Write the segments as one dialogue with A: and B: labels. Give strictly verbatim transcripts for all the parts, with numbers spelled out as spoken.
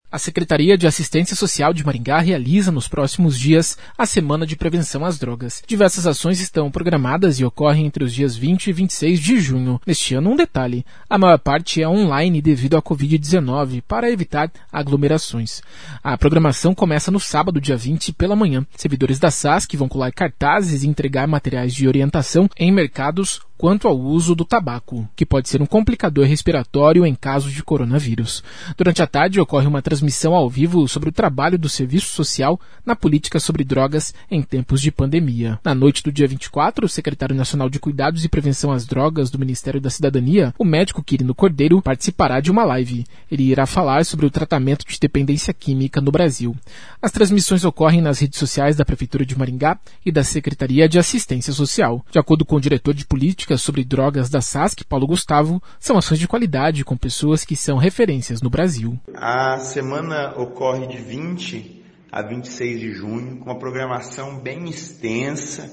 A: A Secretaria de Assistência Social de Maringá realiza nos próximos dias a Semana de Prevenção às Drogas. Diversas ações estão programadas e ocorrem entre os dias vinte e vinte e seis de junho. Neste ano, um detalhe: a maior parte é online devido à covid dezenove, para evitar aglomerações. A programação começa no sábado, dia vinte, pela manhã. Servidores da S A S C vão colar cartazes e entregar materiais de orientação em mercados quanto ao uso do tabaco, que pode ser um complicador respiratório em caso de coronavírus. Durante a tarde ocorre uma transmissão ao vivo sobre o trabalho do Serviço Social na política sobre drogas em tempos de pandemia. Na noite do dia vinte e quatro, o secretário nacional de Cuidados e Prevenção às Drogas do Ministério da Cidadania, o médico Quirino Cordeiro, participará de uma live. Ele irá falar sobre o tratamento de dependência química no Brasil. As transmissões ocorrem nas redes sociais da Prefeitura de Maringá e da Secretaria de Assistência Social. De acordo com o diretor de política sobre drogas da S A S C, Paulo Gustavo, são ações de qualidade com pessoas que são referências no Brasil.
B: A semana ocorre de vinte a vinte e seis de junho, com uma programação bem extensa,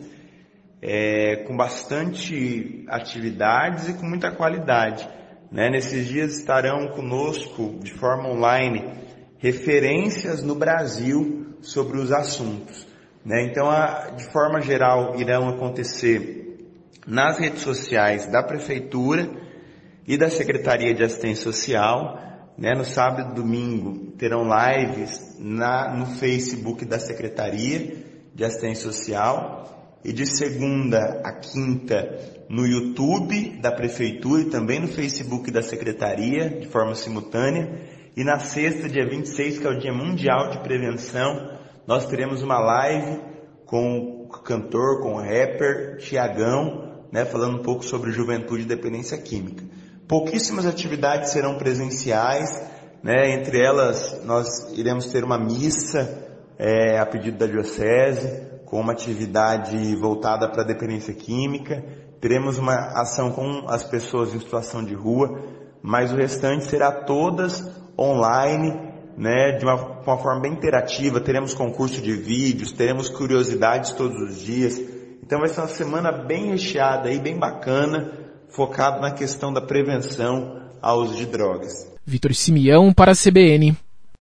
B: é, com bastante atividades e com muita qualidade. Né? Nesses dias estarão conosco, de forma online, referências no Brasil sobre os assuntos. Né? Então, a, de forma geral, irão acontecer nas redes sociais da Prefeitura e da Secretaria de Assistência Social. Né? No sábado e domingo terão lives na, no Facebook da Secretaria de Assistência Social, e de segunda a quinta no YouTube da Prefeitura e também no Facebook da Secretaria, de forma simultânea. E na sexta, dia vinte e seis, que é o Dia Mundial de Prevenção, nós teremos uma live com o cantor, com o rapper Tiagão, né, falando um pouco sobre juventude e dependência química. Pouquíssimas atividades serão presenciais, né, entre elas nós iremos ter uma missa é, a pedido da Diocese, com uma atividade voltada para a dependência química. Teremos uma ação com as pessoas em situação de rua, mas o restante será todas online, né, de uma, uma forma bem interativa. Teremos concurso de vídeos, teremos curiosidades todos os dias. Então vai ser uma semana bem recheada e bem bacana, focado na questão da prevenção ao uso de drogas.
A: Vitor Simeão para a C B N.